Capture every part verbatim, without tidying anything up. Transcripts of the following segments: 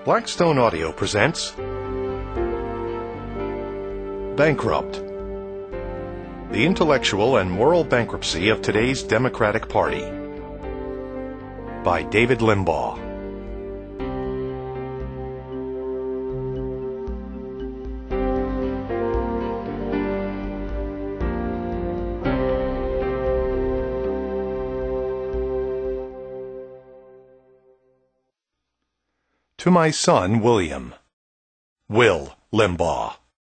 Blackstone Audio presents Bankrupt, the intellectual and moral bankruptcy of today's Democratic Party, by David Limbaugh. To my son, William. Will Limbaugh.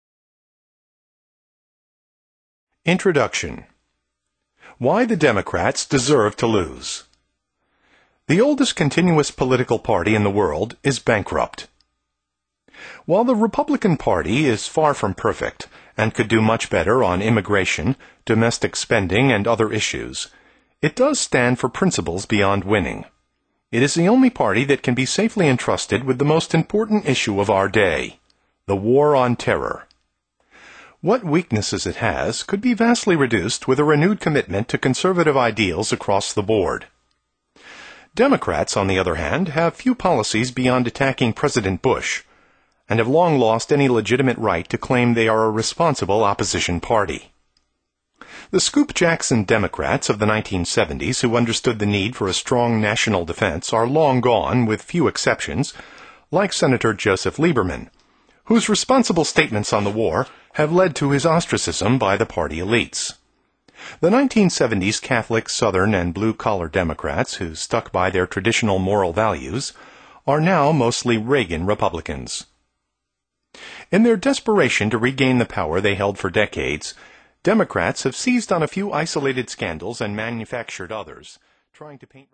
Introduction. Why the Democrats Deserve to Lose. The oldest continuous political party in the world is bankrupt. While the Republican Party is far from perfect and could do much better on immigration, domestic spending, and other issues, it does stand for principles beyond winning. It is the only party that can be safely entrusted with the most important issue of our day, the war on terror. What weaknesses it has could be vastly reduced with a renewed commitment to conservative ideals across the board. Democrats, on the other hand, have few policies beyond attacking President Bush, and have long lost any legitimate right to claim they are a responsible opposition party. The Scoop-Jackson Democrats of the nineteen seventies who understood the need for a strong national defense are long gone, with few exceptions, like Senator Joseph Lieberman, whose responsible statements on the war have led to his ostracism by the party elites. The nineteen seventies Catholic, Southern, and blue-collar Democrats who stuck by their traditional moral values are now mostly Reagan Republicans. In their desperation to regain the power they held for decades, Democrats have seized on a few isolated scandals and manufactured others, trying to paint